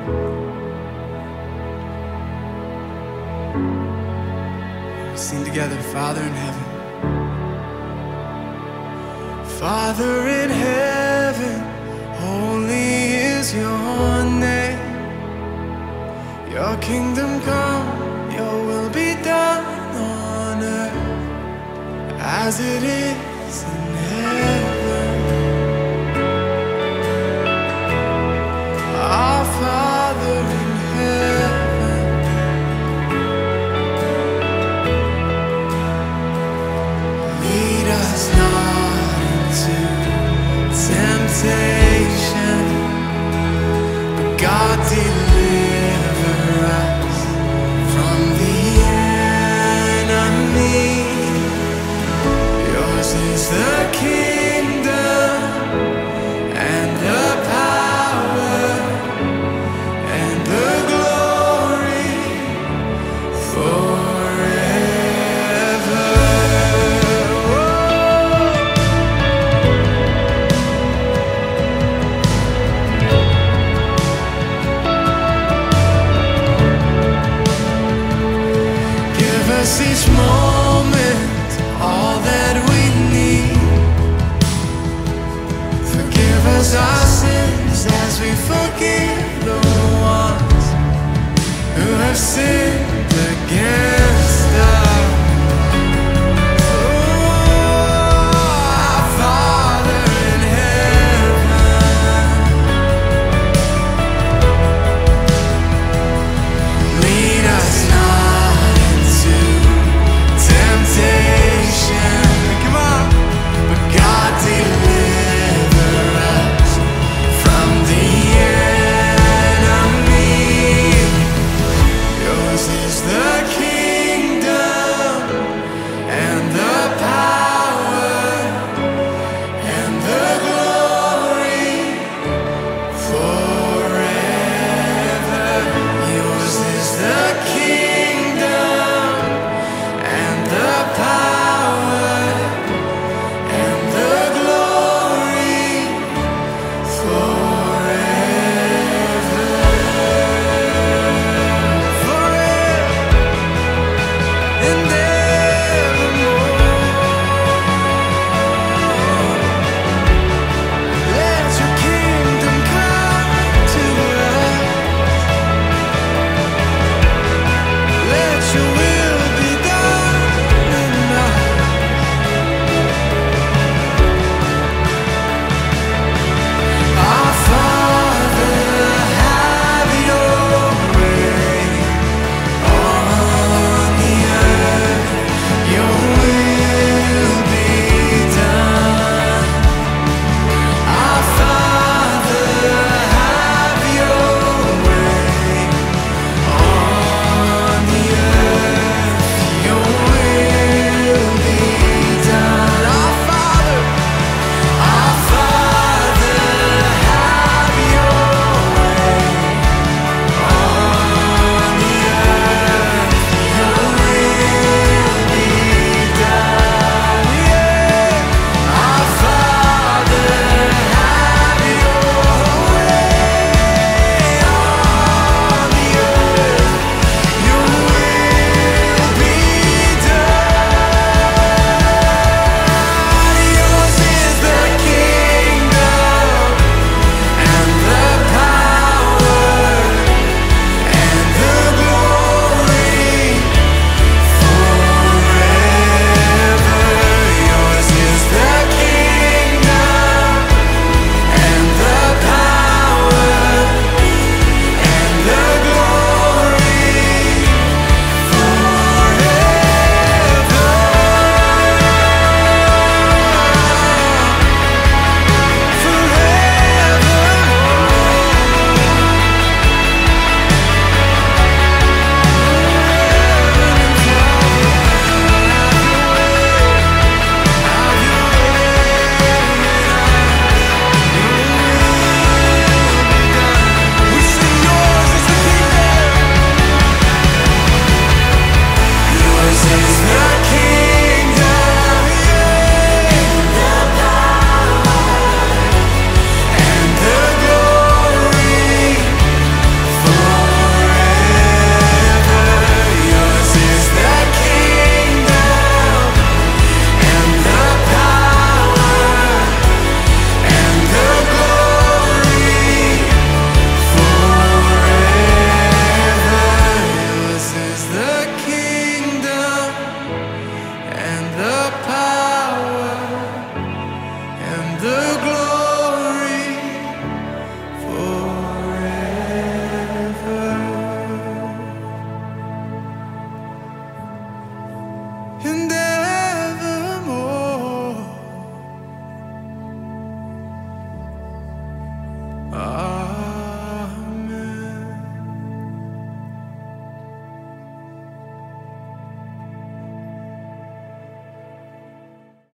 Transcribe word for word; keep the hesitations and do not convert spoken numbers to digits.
We sing together, Father in heaven. Father in heaven, holy is your name. Your kingdom come, your will be done on earth as it is in heaven. Our Father in heaven, lead us not into temptation, but God deliver us from the enemy. Yours is the kingdom and the power and the glory forever. Give us each moment all that we need. Forgive us our sins as we forgive the ones who have sinned against